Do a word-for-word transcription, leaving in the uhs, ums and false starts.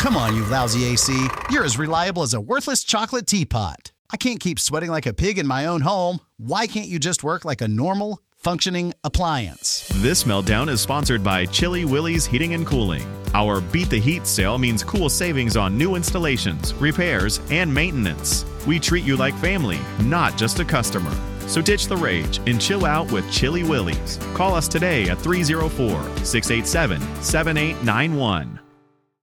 come on, you lousy A C. You're as reliable as a worthless chocolate teapot. I can't keep sweating like a pig in my own home. Why can't you just work like a normal, functioning appliance? This meltdown is sponsored by Chili Willy's Heating and Cooling. Our Beat the Heat sale means cool savings on new installations, repairs, and maintenance. We treat you like family, not just a customer. So ditch the rage and chill out with Chili Willy's. Call us today at three oh four, six eight seven, seven eight nine one.